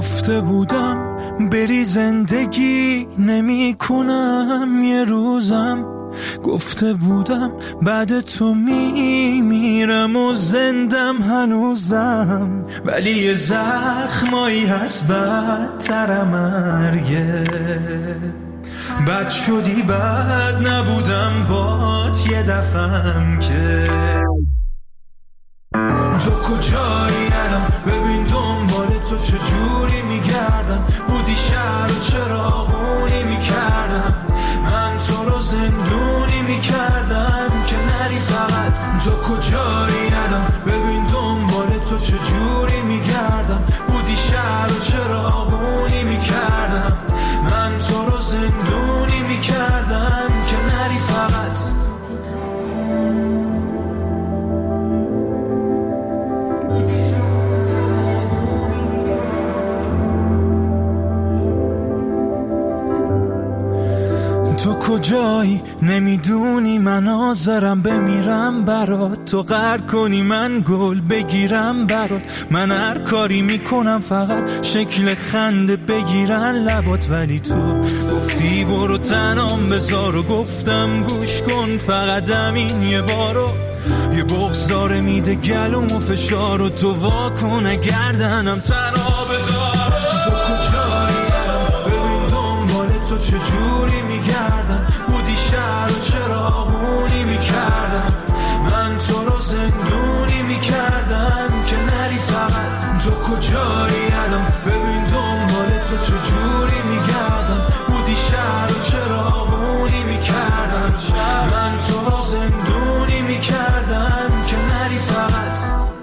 گفته بودم بری زندگی نمی کنم یه روزم، گفته بودم بعد تو میمیرم و زندم هنوزم، ولی یه زخمایی هست بدتر مرگه. بد شدی بد نبودم بات یه دفعم که تو کجایی الان ببین دنبال تو چجوری میگردم، بودی شهر و چراغونی میکردم، من تو رو زندونی میکردم که نری فقط. تو کجایی الان ببین دنبال تو چجوری میگردم، بودی شهر و چراغونی میکردم، من تو رو زندونی میکردم که نری فقط. تو کجایی نمیدونی من حاضرم بمیرم برات، تو غر کنی من گل بگیرم برات، من هر کاری میکنم فقط شکل خنده بگیرن لبات، ولی تو گفتی برو تنام بذار و گفتم گوش کن فقط همین یه بارو، یه بغضاره میده گلوم و فشار و تو واکن گردنم تنها بدار. تو کجایی الان ببین دنبال تو چجوری میگردم، بودی شهر و چراغونی میکردم، من تو رو زندونی میکردم که نری فقط. تو کجایی الان ببین دنبال تو چجوری میگردم، بودی شهر و چراغونی میکردم، من تو رو زندونی میکردم که نری فقط.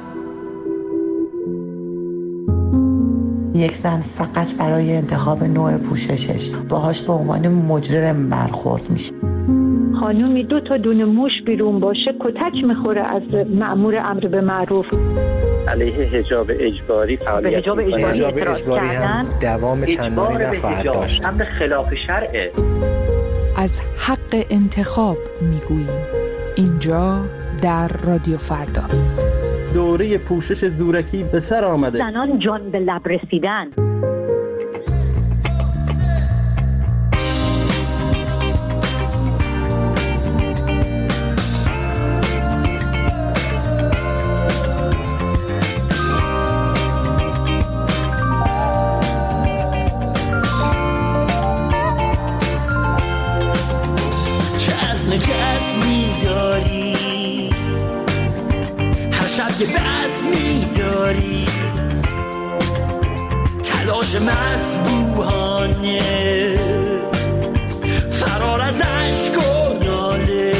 یک زن فقط برای انتخاب نوع پوششش باهاش به عنوان مجرم برخورد میشه. خانومی 2 تا دونه موش بیرون باشه کتک میخوره از مأمور امر به معروف. علیه حجاب اجباری فعالیت حجاب اجباری هم دوام چندانی نخواهد داشت. امر خلاف شرعه. از حق انتخاب میگوییم اینجا در رادیو فردا. دوره پوشش زورکی به سر آمده. زنان جان به لب رسیدن. که بزمی داری تلاش مسبوحانه فرار از عشق و ناله،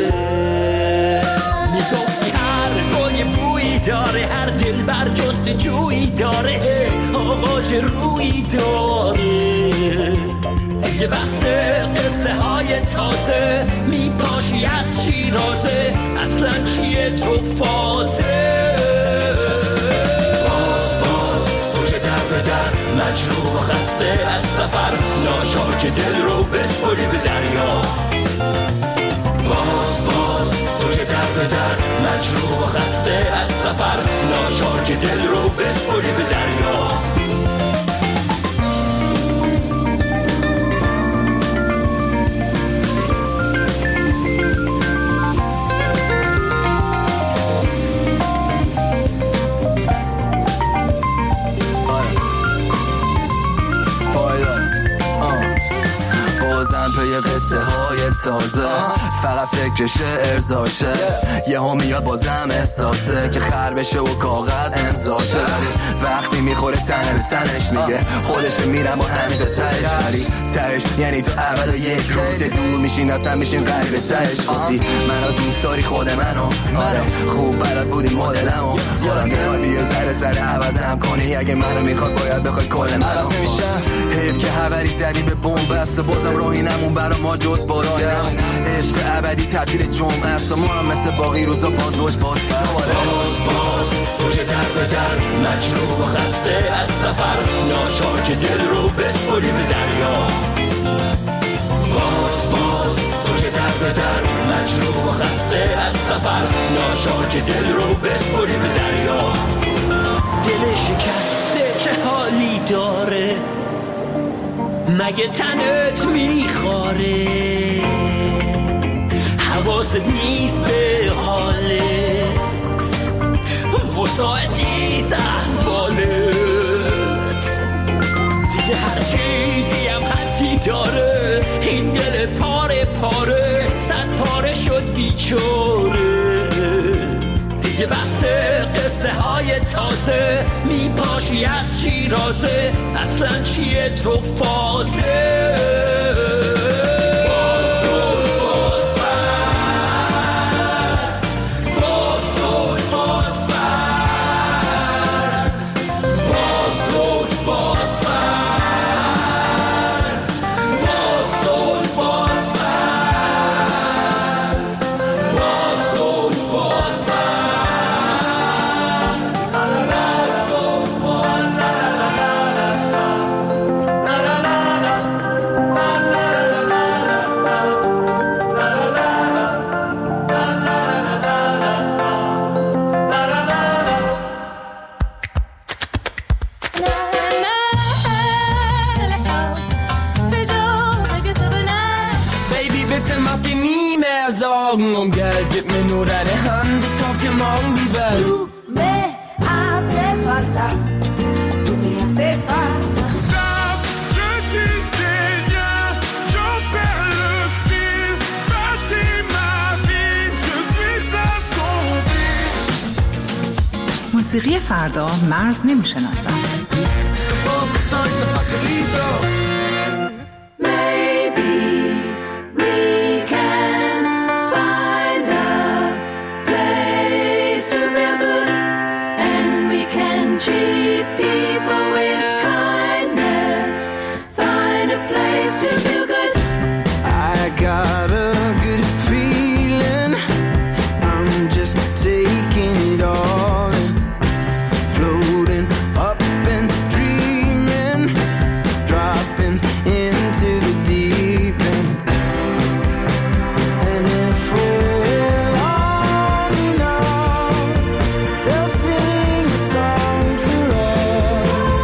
میگفت هر گل بویی داره، هر دل بر جست جویی داره، آغاز رویی داره، دیگه بحث قصه های تازه میپاشی از شیرازه، اصلا چیه تو فازه. باز تو که در به در مجروح و خسته از سفر، ناچار که دل رو بسپری به دریا. باز تو که در به در مجروح و خسته از سفر، ناچار که دل رو بسپری به دریا. قصه های تازه فقط فکرش ارزاشه، یه هم میاد بازم احساسه که خر بشه و کاغذ امضاشه، وقتی میخوره تن به تنش میگه خودش میرم و همین تا تهش، ولی تهش یعنی تو اول یک روز دور میشین اصلا میشین قریب تهش. گفتی منو دوست داری خود منو، آره خوب بلد بودی مدلمو، یادم میاد بیا ذره عوضم کنی، اگه منو میخواد باید بخواد کل منو. حیف که خبری زدی به بمب است، بازم راهی نمون برا ما جز بازگشت، عشق ابدی تعطیل جمعه است و ما هم مثل باقی روزا باز تو که در به در مجروح و خسته از سفر، ناچار که دل رو بسپری به دریا. باز تو که در به در مجروح و خسته از سفر، ناچار که دل رو بسپری به دریا. دل شکسته چه حالی دار، اگه تنت میخواره حواست نیست به حالت مساعد نیست احوالت دیگه هر چیزی هم حدی داره این دل پاره پاره صد پاره شد بیچاره دیگه بس قصه های تازه میپاشی از شیرازه اصلا چیه تو فازه Om gärget med några hand, det ska till morgon bli väl. Du me hace falta, tu me hace falta. Stop, je dis rien, j'en perds le fil. Bâtis ma vie, je suis assombri. موسیقی فردا مرز نمیشناسد. Treat people with kindness. Find a place to feel good. I got a good feeling. I'm just taking it all in. Floating up and dreaming. Dropping into the deep end. And if we're long enough, they'll sing a song for us.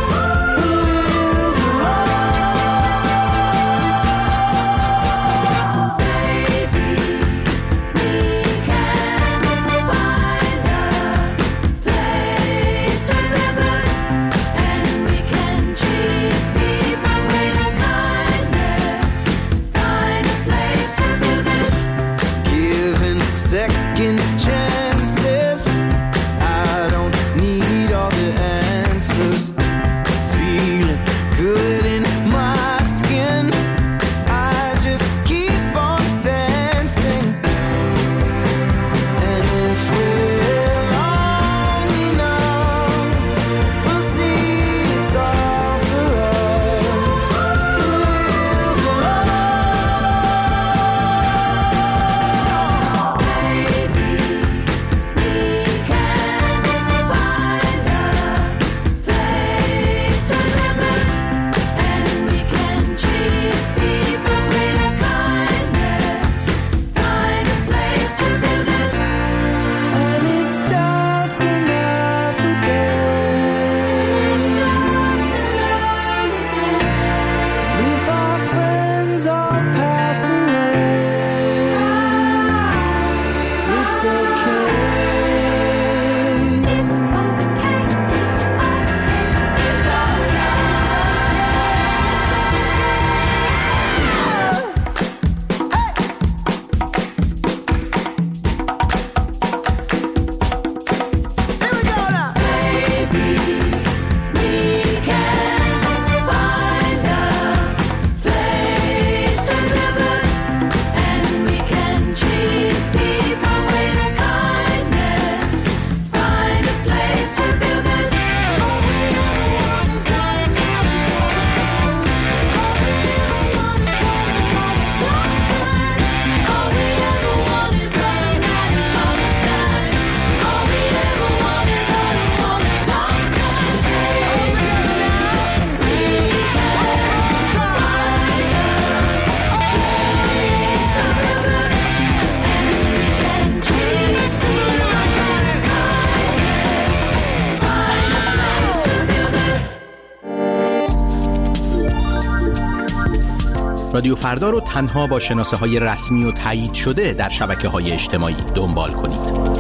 رادیو فردا رو تنها با شناسه‌های رسمی و تایید شده در شبکه‌های اجتماعی دنبال کنید.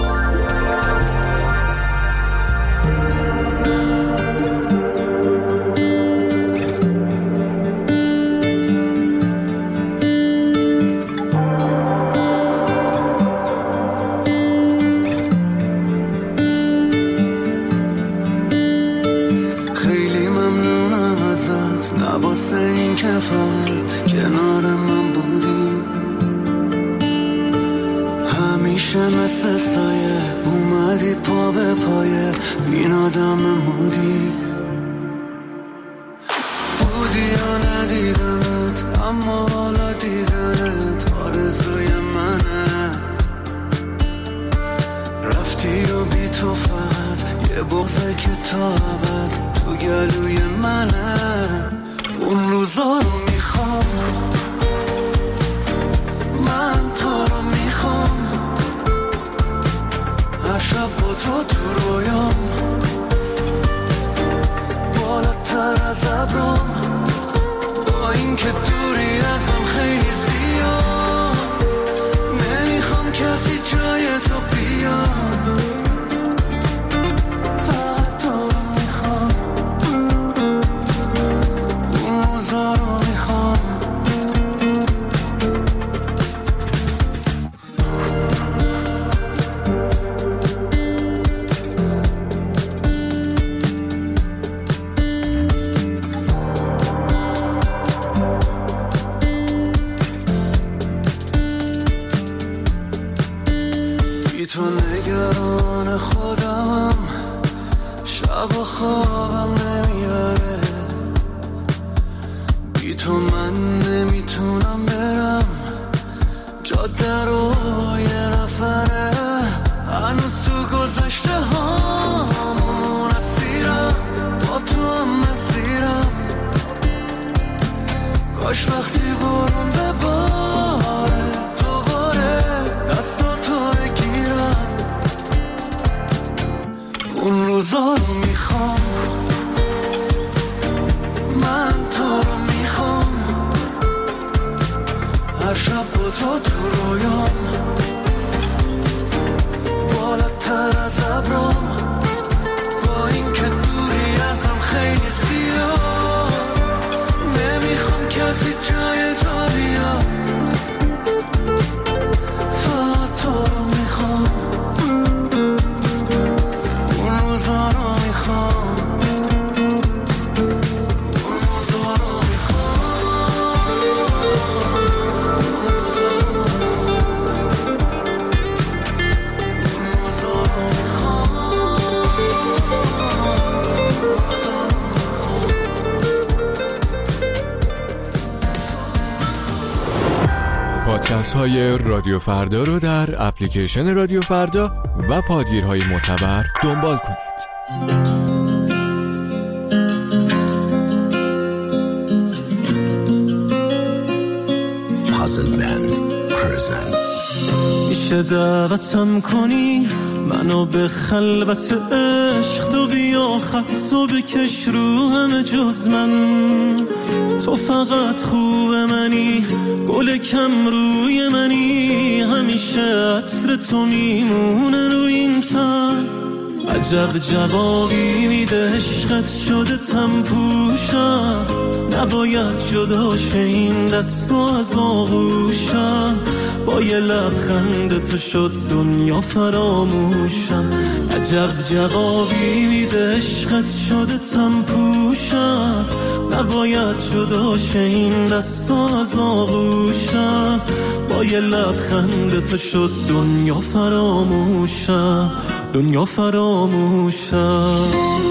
پادکست های رادیو فردا رو در اپلیکیشن رادیو فردا و پادگیرهای معتبر دنبال کنید. پازل بند پرزنتس. میشه دعوتم کنی منو به خلوت عشق، تو بیا خطو بکش رو همه جز من، تو فقط خوب منی، گل کم روی منی، همیشه عطر تو میمونه روی این تن. عجب جوابی میده عشقت شده تم پوشم، نباید جدا شه این دست از آغوشم، با یه لبخند تو شد دنیا فراموشم. عجب جوابی میده عشقت شده تم پوشم، نباید جدا شه این دست از آغوشم، با یه لبخند تو شد دنیا فراموشم، دنیا فراموشم.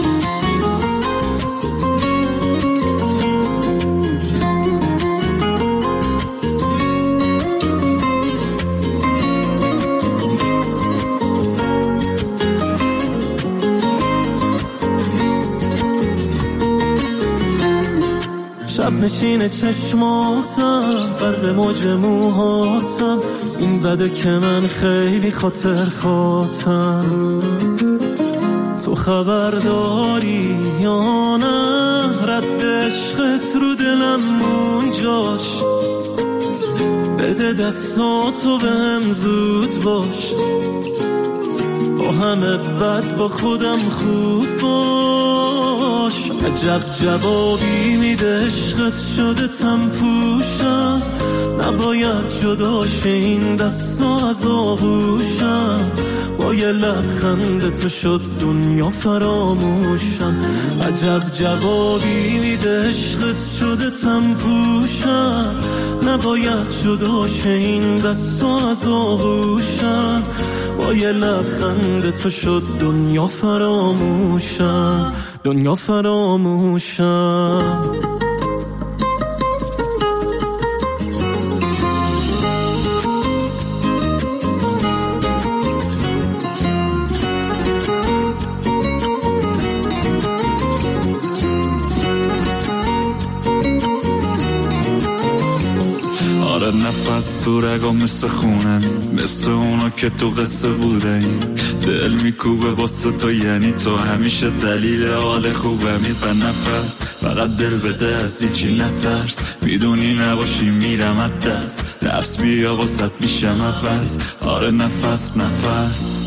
شب نشین چشماتم، برق موج موهاتم، این بده که من خیلی خاطر خاطم، تو خبرداری یا نه رد عشقت رو دلم اونجاش بده دستاتو بهم زود باش با همه بد با خودم خوب باش عجب جوابی میده عشقت شده تم پوشم نباید جداش این دستا از آغوشم با یه لبخند تو شد دنیا فراموشم عجب جوابی میده عشقت شده تم پوشم نباید جداش این دستا از آغوشم با یه لبخند تو شد دنیا فراموشم دنیا فراموشم نفس تو رگا مثل خونم مثل اونا که تو قصه بوده این دل میکوبه واسه تو یعنی تو همیشه دلیل حال خوبمی به نفس فقط دل بده از هیچی نترس میدونی نباشی میرم از دست نفس بیا واسه میشم عوض آره نفس نفس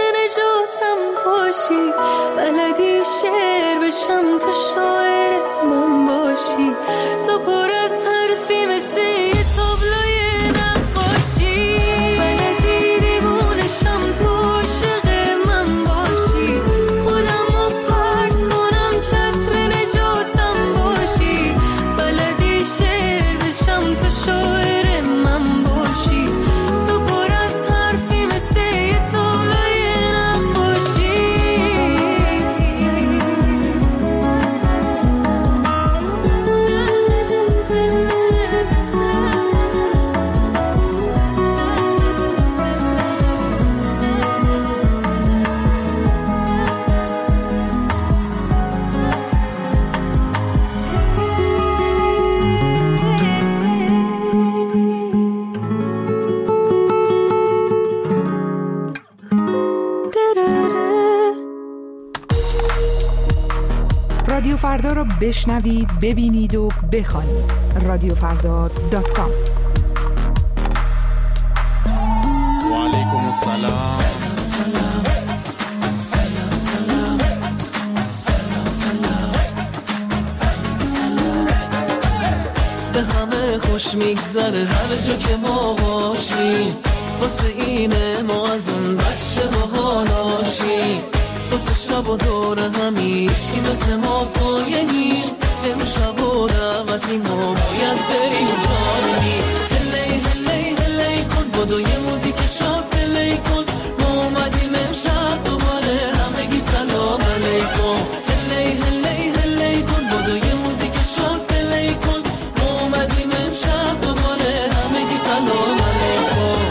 بلدی شعر بشم تو شاعر رادیو فردا رو بشنوید، ببینید و بخوانید. رادیوفردا.com. و علیکم السلام. به همه خوش میگذره هر جا که ما باشیم، واسه اینه ما از اون بچه باحالاشیم، واسه شب و دور همیشی مثل ما پایه نیست، امشب و دعوتی ما باید بریم جایی. هلی هلی هلی کن بدو یه موزیک شاد پلی کن، ما اومدیم امشب دوباره همگی سلام علیکم. هلی هلی هلی کن بدو یه موزیک شاد پلی کن، ما اومدیم امشب دوباره همگی سلام علیکم.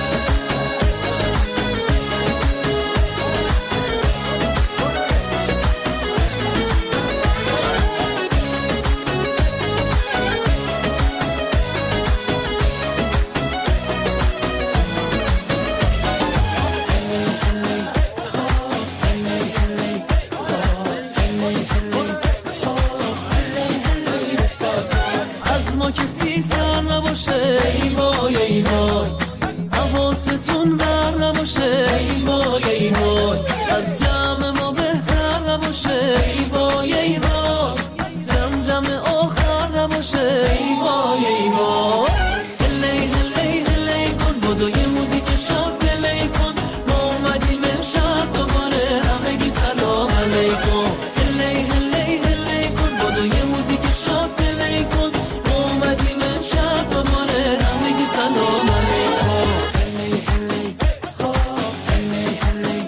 کسی سر نباشه ای وای ای وای، حواستون بر نباشه ای وای ای وای، از جمع ما بهتر نباشه ای وای ای وای، جمع آخر نباشه ای وای ای وای. هلی هلی هلی کن بدو یه موزیک شاد پلی کن، ما اومدیم امشب دوباره همگی سلام علیکم. هلی هلی هلی کن بدو یه موزیک شاد پلی کن، اومدیم امشب دوباره همگی سلام علیکم. هلی هلی هلی هلی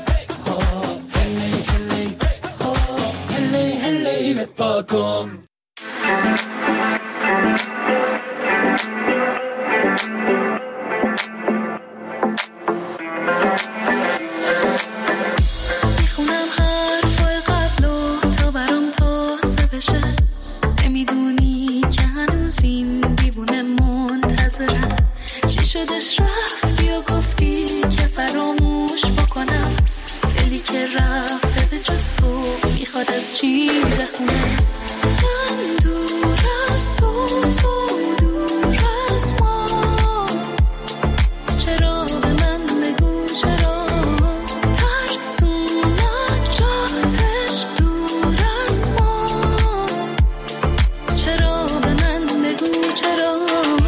هلی هلی بپاکم. میخونم حرفای قبلو تا برام تازه بشه، نمیدونی که هنوز این دیوونه منتظرم، چی شدش رفتی و گفتی که فراموش بکنم، دلی که رفته به جز تو میخواد از چی بخونه. من دور از تو دور از ما، چرا به من بگو چرا ترسونه جاتش دور از ما، چرا به من بگو چرا.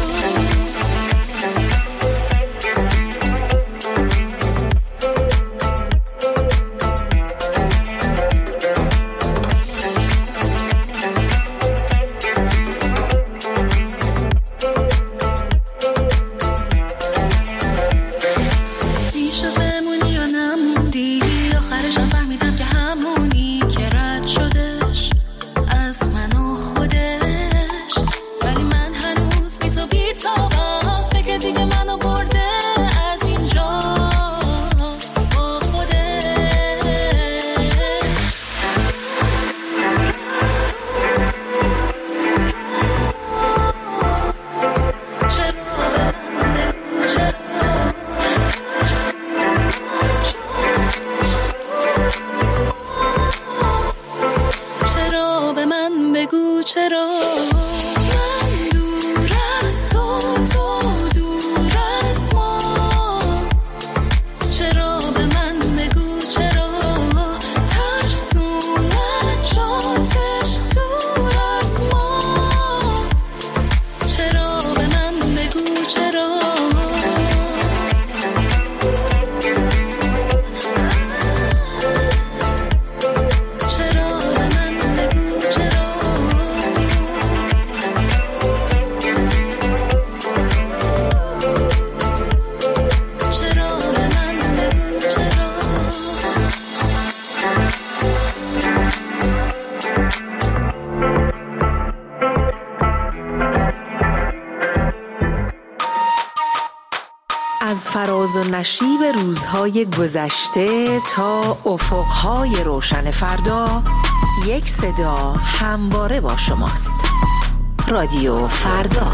از فراز و نشیب روزهای گذشته تا افقهای روشن فردا، یک صدا همواره با شماست. رادیو فردا.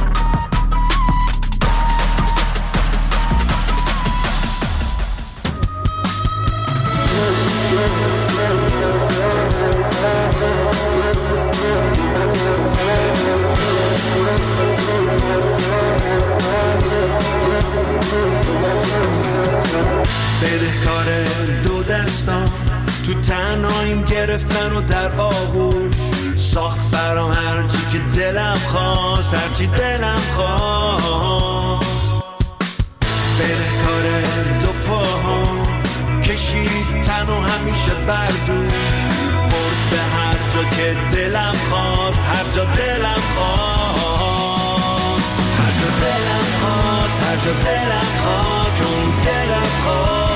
منو در آغوش ساخت برام هرچی که دلم خواست، هرچی دلم خواست. بره کار دو پاهم کشید تنو همیشه بردوش، برد به هر جا که دلم خواست، هر جا دلم خواست، هر جا دلم خواست، هر جا دلم خواست، چون دلم خواست.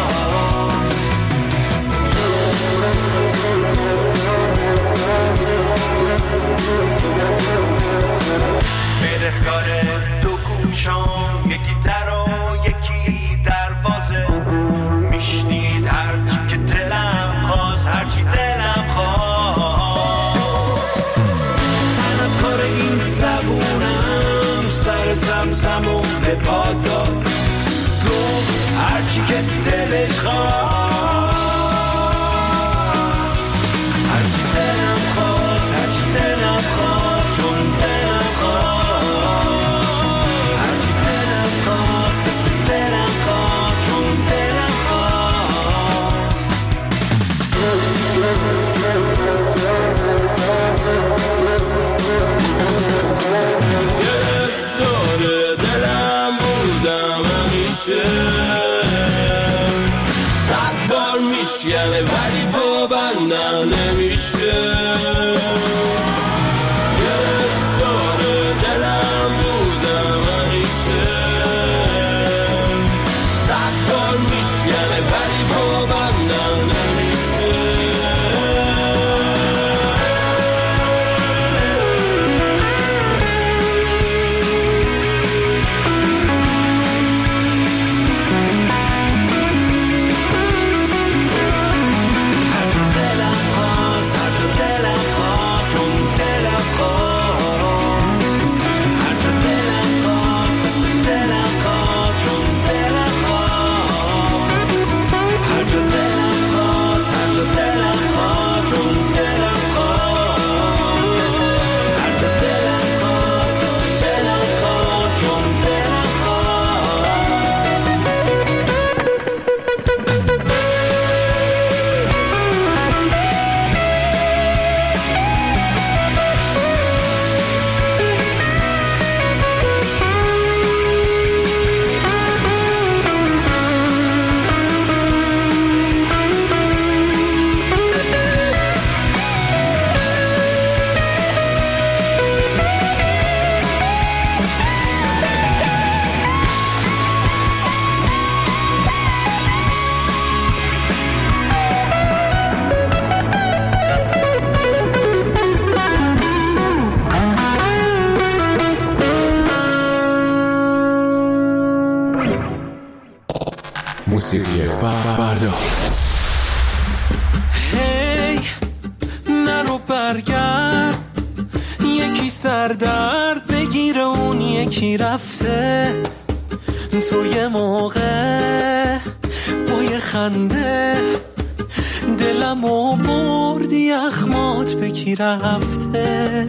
بدهکار دو گوشام، یکی در و یکی دروازه، میشنید هرچی که دلم خواست، هرچی دلم خواست. تنم کار این زبونم سر زمزمو به پاد داد، گفت هرچی که دلش خواست، هرچی دلم خواست، هرچی دلم خواست، چون دلم خواست، هرچی دلم خواست، دلم خواست، چون دلم خواست. گرفتار دلم بودم همیشه، 100 بار میشکنه ولی پابندم نمیشه. گرفتار دلم بودم همیشه، 100 بار میشکنه ولی پابندم نمیشه. موسیقی فردا. هی نرو برگرد، یکی سردرد بگیره اون یکی رفته. تو یه موقع با یه خنده دلمو بردی اخمات بگی رفته.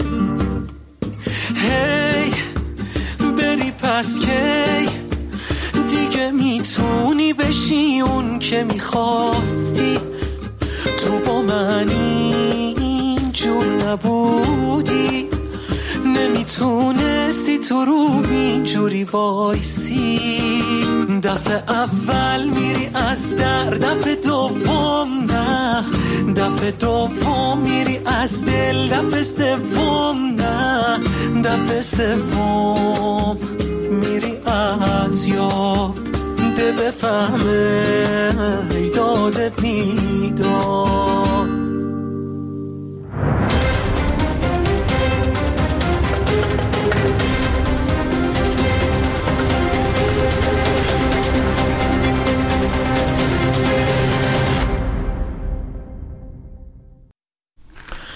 هی بری پس کی دیگه میتونی بشی اون که میخواستی. تو با من اینجور نبودی، نمیتونستی تو رو اینجوری وایسی. دفعه اول میری از در، دفعه دوم نه، دفعه دوم میری از دل، دفعه سوم نه، دفعه سوم میری از یاد. ده بفهمه ای داده بیداد.